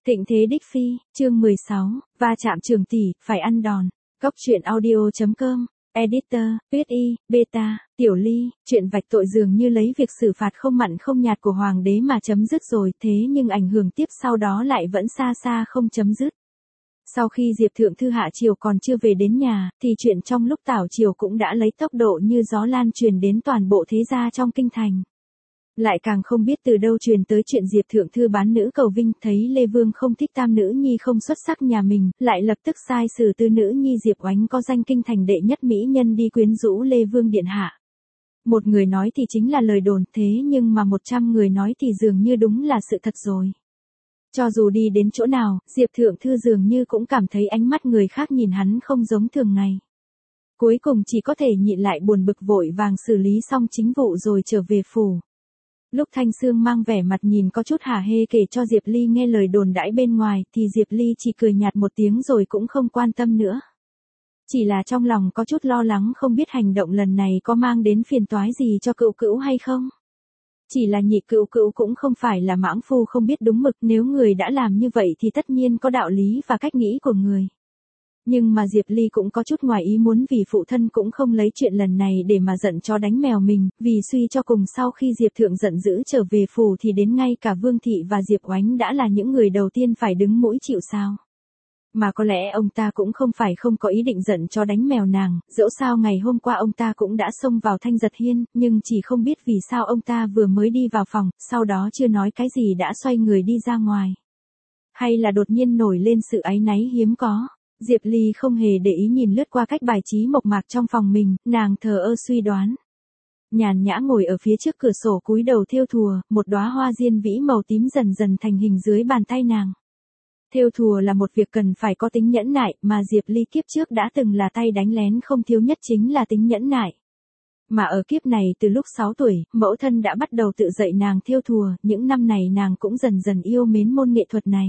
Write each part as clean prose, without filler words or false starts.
Thịnh thế đích phi, chương 16, va chạm trường tỷ, phải ăn đòn. Góc truyện audio.com, editor, Tuyết Y, Beta, Tiểu Ly, chuyện vạch tội dường như lấy việc xử phạt không mặn không nhạt của hoàng đế mà chấm dứt rồi, thế nhưng ảnh hưởng tiếp sau đó lại vẫn xa xa không chấm dứt. Sau khi Diệp Thượng Thư hạ triều còn chưa về đến nhà, thì chuyện trong lúc tảo triều cũng đã lấy tốc độ như gió lan truyền đến toàn bộ thế gia trong kinh thành. Lại càng không biết từ đâu truyền tới chuyện Diệp Thượng Thư bán nữ cầu vinh, thấy Lê Vương không thích tam nữ nhi không xuất sắc nhà mình, lại lập tức sai sử tư nữ nhi Diệp Oánh có danh kinh thành đệ nhất mỹ nhân đi quyến rũ Lê Vương điện hạ. Một người nói thì chính là lời đồn, thế nhưng mà 100 người nói thì dường như đúng là sự thật rồi. Cho dù đi đến chỗ nào, Diệp Thượng Thư dường như cũng cảm thấy ánh mắt người khác nhìn hắn không giống thường ngày. Cuối cùng chỉ có thể nhịn lại buồn bực vội vàng xử lý xong chính vụ rồi trở về phủ. Lúc Thanh Sương mang vẻ mặt nhìn có chút hả hê kể cho Diệp Ly nghe lời đồn đãi bên ngoài, thì Diệp Ly chỉ cười nhạt một tiếng rồi cũng không quan tâm nữa. Chỉ là trong lòng có chút lo lắng không biết hành động lần này có mang đến phiền toái gì cho cựu cữu hay không. Chỉ là nhị cữu cữu cũng không phải là mãng phu không biết đúng mực, nếu người đã làm như vậy thì tất nhiên có đạo lý và cách nghĩ của người. Nhưng mà Diệp Ly cũng có chút ngoài ý muốn vì phụ thân cũng không lấy chuyện lần này để mà giận chó đánh mèo mình, vì suy cho cùng sau khi Diệp Thượng giận dữ trở về phủ thì đến ngay cả Vương Thị và Diệp Oánh đã là những người đầu tiên phải đứng mũi chịu sào. Mà có lẽ ông ta cũng không phải không có ý định giận chó đánh mèo nàng, dẫu sao ngày hôm qua ông ta cũng đã xông vào Thanh Giật Hiên, nhưng chỉ không biết vì sao ông ta vừa mới đi vào phòng, sau đó chưa nói cái gì đã xoay người đi ra ngoài. Hay là đột nhiên nổi lên sự áy náy hiếm có. Diệp Ly không hề để ý nhìn lướt qua cách bài trí mộc mạc trong phòng mình, nàng thờ ơ suy đoán. Nhàn nhã ngồi ở phía trước cửa sổ cúi đầu thêu thùa, một đóa hoa diên vĩ màu tím dần dần thành hình dưới bàn tay nàng. Thêu thùa là một việc cần phải có tính nhẫn nại, mà Diệp Ly kiếp trước đã từng là tay đánh lén không thiếu nhất chính là tính nhẫn nại. Mà ở kiếp này từ lúc 6 tuổi, mẫu thân đã bắt đầu tự dạy nàng thêu thùa, những năm này nàng cũng dần dần yêu mến môn nghệ thuật này.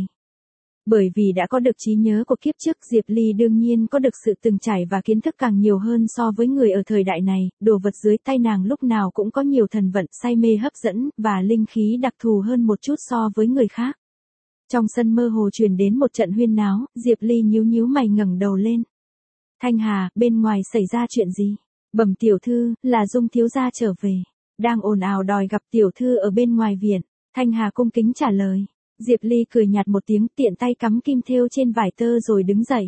Bởi vì đã có được trí nhớ của kiếp trước, Diệp Ly đương nhiên có được sự từng trải và kiến thức càng nhiều hơn so với người ở thời đại này, đồ vật dưới tay nàng lúc nào cũng có nhiều thần vận, say mê hấp dẫn, và linh khí đặc thù hơn một chút so với người khác. Trong sân mơ hồ truyền đến một trận huyên náo, Diệp Ly nhíu nhíu mày ngẩng đầu lên. Thanh Hà, bên ngoài xảy ra chuyện gì? Bẩm tiểu thư, là Dung thiếu gia trở về. Đang ồn ào đòi gặp tiểu thư ở bên ngoài viện. Thanh Hà cung kính trả lời. Diệp Ly cười nhạt một tiếng, tiện tay cắm kim thêu trên vải tơ rồi đứng dậy.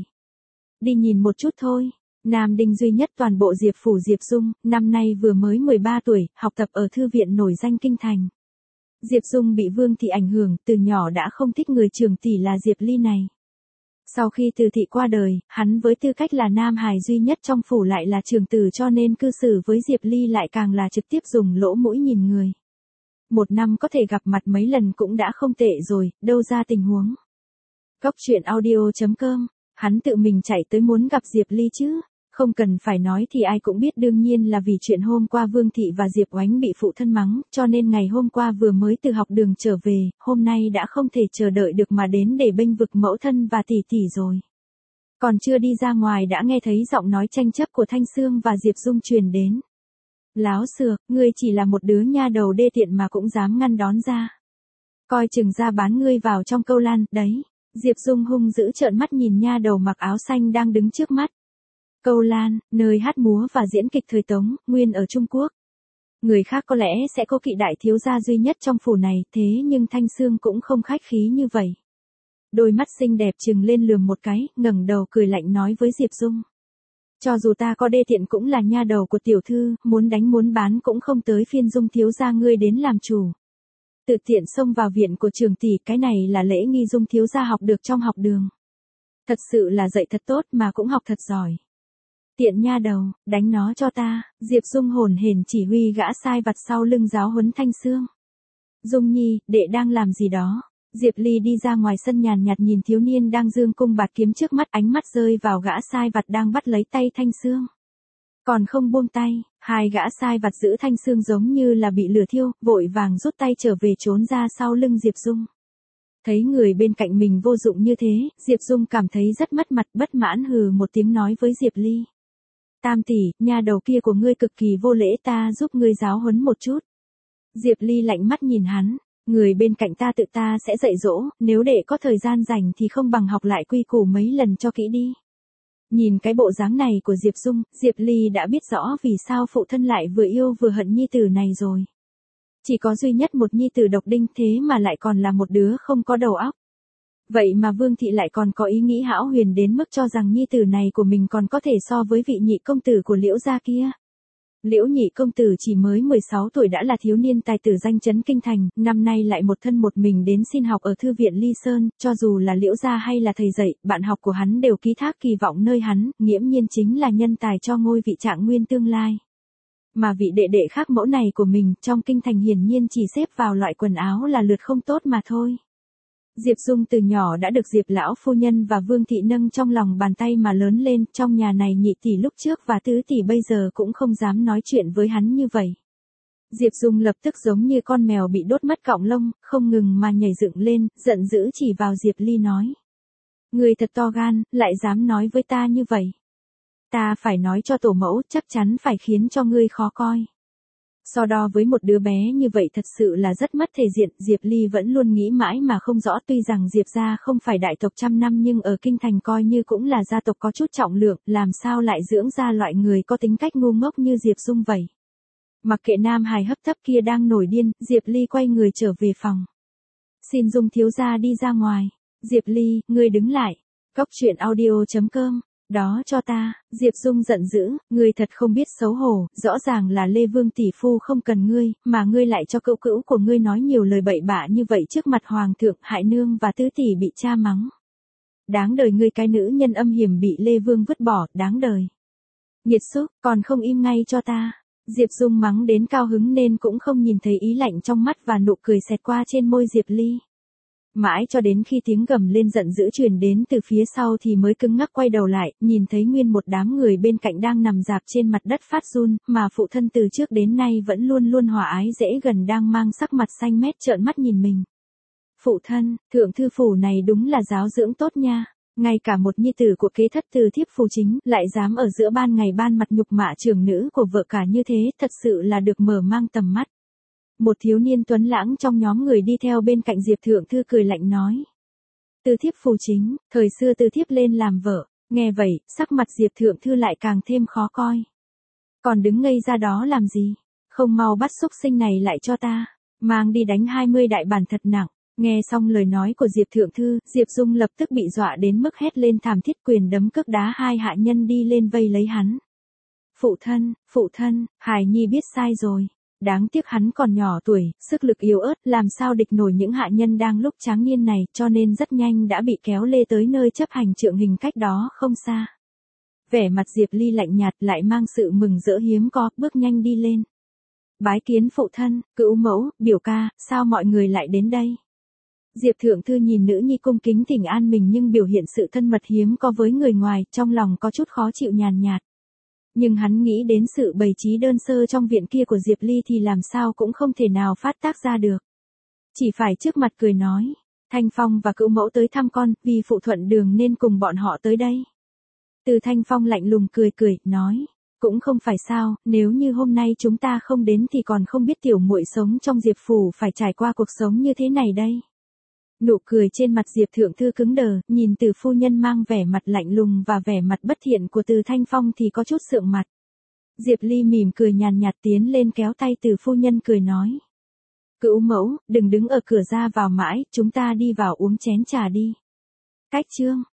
Đi nhìn một chút thôi. Nam đinh duy nhất toàn bộ Diệp phủ Diệp Dung, năm nay vừa mới 13 tuổi, học tập ở thư viện nổi danh kinh thành. Diệp Dung bị Vương Thị ảnh hưởng, từ nhỏ đã không thích người trưởng tỷ là Diệp Ly này. Sau khi Từ Thị qua đời, hắn với tư cách là nam hài duy nhất trong phủ lại là trưởng tử, cho nên cư xử với Diệp Ly lại càng là trực tiếp dùng lỗ mũi nhìn người. Một năm có thể gặp mặt mấy lần cũng đã không tệ rồi, đâu ra tình huống. Góc truyện audio.com, hắn tự mình chạy tới muốn gặp Diệp Ly chứ, không cần phải nói thì ai cũng biết, đương nhiên là vì chuyện hôm qua Vương Thị và Diệp Oánh bị phụ thân mắng, cho nên ngày hôm qua vừa mới từ học đường trở về, hôm nay đã không thể chờ đợi được mà đến để bênh vực mẫu thân và tỷ tỷ rồi. Còn chưa đi ra ngoài đã nghe thấy giọng nói tranh chấp của Thanh Sương và Diệp Dung truyền đến. Láo xược, ngươi chỉ là một đứa nha đầu đê tiện mà cũng dám ngăn đón ra. Coi chừng ra bán ngươi vào trong câu lan, đấy. Diệp Dung hung dữ trợn mắt nhìn nha đầu mặc áo xanh đang đứng trước mắt. Câu lan, nơi hát múa và diễn kịch thời Tống, nguyên ở Trung Quốc. Người khác có lẽ sẽ có kỵ đại thiếu gia duy nhất trong phủ này, thế nhưng Thanh Sương cũng không khách khí như vậy. Đôi mắt xinh đẹp trừng lên lườm một cái, ngẩng đầu cười lạnh nói với Diệp Dung. Cho dù ta có đê tiện cũng là nha đầu của tiểu thư, muốn đánh muốn bán cũng không tới phiên Dung thiếu gia ngươi đến làm chủ. Tự tiện xông vào viện của trường tỷ, cái này là lễ nghi Dung thiếu gia học được trong học đường. Thật sự là dạy thật tốt mà cũng học thật giỏi. Tiện nha đầu, đánh nó cho ta. Diệp Dung hồn hển chỉ huy gã sai vặt sau lưng giáo huấn Thanh Sương. Dung nhi, đệ đang làm gì đó? Diệp Ly đi ra ngoài sân nhàn nhạt nhìn thiếu niên đang dương cung bạt kiếm trước mắt, ánh mắt rơi vào gã sai vặt đang bắt lấy tay Thanh Sương. Còn không buông tay, hai gã sai vặt giữ Thanh Sương giống như là bị lửa thiêu, vội vàng rút tay trở về trốn ra sau lưng Diệp Dung. Thấy người bên cạnh mình vô dụng như thế, Diệp Dung cảm thấy rất mất mặt, bất mãn hừ một tiếng nói với Diệp Ly. Tam tỷ, nha đầu kia của ngươi cực kỳ vô lễ, ta giúp ngươi giáo huấn một chút. Diệp Ly lạnh mắt nhìn hắn. Người bên cạnh ta sẽ dạy dỗ, nếu đệ có thời gian rảnh thì không bằng học lại quy củ mấy lần cho kỹ đi. Nhìn cái bộ dáng này của Diệp Dung, Diệp Ly đã biết rõ vì sao phụ thân lại vừa yêu vừa hận nhi tử này rồi. Chỉ có duy nhất một nhi tử độc đinh thế mà lại còn là một đứa không có đầu óc. Vậy mà Vương Thị lại còn có ý nghĩ hão huyền đến mức cho rằng nhi tử này của mình còn có thể so với vị nhị công tử của Liễu gia kia. Liễu nhị công tử chỉ mới 16 tuổi đã là thiếu niên tài tử danh chấn kinh thành, năm nay lại một thân một mình đến xin học ở thư viện Ly Sơn, cho dù là Liễu gia hay là thầy dạy, bạn học của hắn đều ký thác kỳ vọng nơi hắn, nghiễm nhiên chính là nhân tài cho ngôi vị trạng nguyên tương lai. Mà vị đệ đệ khác mẫu này của mình trong kinh thành hiển nhiên chỉ xếp vào loại quần áo là lượt không tốt mà thôi. Diệp Dung từ nhỏ đã được Diệp lão phu nhân và Vương Thị nâng trong lòng bàn tay mà lớn lên, trong nhà này nhị tỷ lúc trước và tứ tỷ bây giờ cũng không dám nói chuyện với hắn như vậy. Diệp Dung lập tức giống như con mèo bị đốt mất cọng lông, không ngừng mà nhảy dựng lên, giận dữ chỉ vào Diệp Ly nói. Người thật to gan, lại dám nói với ta như vậy. Ta phải nói cho tổ mẫu, chắc chắn phải khiến cho ngươi khó coi. So đo với một đứa bé như vậy thật sự là rất mất thể diện, Diệp Ly vẫn luôn nghĩ mãi mà không rõ, tuy rằng Diệp gia không phải đại tộc trăm năm nhưng ở kinh thành coi như cũng là gia tộc có chút trọng lượng, làm sao lại dưỡng ra loại người có tính cách ngu ngốc như Diệp Dung vậy. Mặc kệ nam hài hấp tấp kia đang nổi điên, Diệp Ly quay người trở về phòng. Xin Dung thiếu gia đi ra ngoài. Diệp Ly, ngươi đứng lại. Cóc truyện audio.com. Đó cho ta, Diệp Dung giận dữ, ngươi thật không biết xấu hổ, rõ ràng là Lê Vương tỷ phu không cần ngươi, mà ngươi lại cho cữu cữu của ngươi nói nhiều lời bậy bạ như vậy trước mặt hoàng thượng, hại nương và tứ tỷ bị cha mắng. Đáng đời ngươi cái nữ nhân âm hiểm bị Lê Vương vứt bỏ, đáng đời. Nghiệt xúc, còn không im ngay cho ta. Diệp Dung mắng đến cao hứng nên cũng không nhìn thấy ý lạnh trong mắt và nụ cười xẹt qua trên môi Diệp Ly. Mãi cho đến khi tiếng gầm lên giận dữ truyền đến từ phía sau thì mới cứng ngắc quay đầu lại, nhìn thấy nguyên một đám người bên cạnh đang nằm rạp trên mặt đất phát run, mà phụ thân từ trước đến nay vẫn luôn luôn hòa ái dễ gần đang mang sắc mặt xanh mét trợn mắt nhìn mình. Phụ thân, thượng thư phủ này đúng là giáo dưỡng tốt nha, ngay cả một nhi tử của kế thất từ thiếp phủ chính lại dám ở giữa ban ngày ban mặt nhục mạ trưởng nữ của vợ cả như thế, thật sự là được mở mang tầm mắt. Một thiếu niên tuấn lãng trong nhóm người đi theo bên cạnh Diệp Thượng Thư cười lạnh nói. Từ thiếp phù chính, thời xưa từ thiếp lên làm vợ, nghe vậy, sắc mặt Diệp Thượng Thư lại càng thêm khó coi. Còn đứng ngây ra đó làm gì, không mau bắt xúc sinh này lại cho ta, mang đi đánh 20 đại bản thật nặng. Nghe xong lời nói của Diệp Thượng Thư, Diệp Dung lập tức bị dọa đến mức hét lên thảm thiết, quyền đấm cước đá hai hạ nhân đi lên vây lấy hắn. Phụ thân, Hải Nhi biết sai rồi. Đáng tiếc hắn còn nhỏ tuổi, sức lực yếu ớt, làm sao địch nổi những hạ nhân đang lúc tráng niên này, cho nên rất nhanh đã bị kéo lê tới nơi chấp hành trượng hình cách đó không xa. Vẻ mặt Diệp Ly lạnh nhạt lại mang sự mừng rỡ hiếm có, bước nhanh đi lên. Bái kiến phụ thân, cữu mẫu, biểu ca, sao mọi người lại đến đây? Diệp Thượng Thư nhìn nữ nhi cung kính thỉnh an mình nhưng biểu hiện sự thân mật hiếm có với người ngoài, trong lòng có chút khó chịu nhàn nhạt. Nhưng hắn nghĩ đến sự bày trí đơn sơ trong viện kia của Diệp Ly thì làm sao cũng không thể nào phát tác ra được. Chỉ phải trước mặt cười nói, Thanh Phong và cữu mẫu tới thăm con, vì phụ thuận đường nên cùng bọn họ tới đây. Từ Thanh Phong lạnh lùng cười, nói, cũng không phải sao, nếu như hôm nay chúng ta không đến thì còn không biết tiểu muội sống trong Diệp phủ phải trải qua cuộc sống như thế này đây. Nụ cười trên mặt Diệp Thượng Thư cứng đờ, nhìn Từ phu nhân mang vẻ mặt lạnh lùng và vẻ mặt bất thiện của Từ Thanh Phong thì có chút sượng mặt. Diệp Ly mỉm cười nhàn nhạt tiến lên kéo tay Từ phu nhân cười nói. Cữu mẫu, đừng đứng ở cửa ra vào mãi, chúng ta đi vào uống chén trà đi. Cách chương.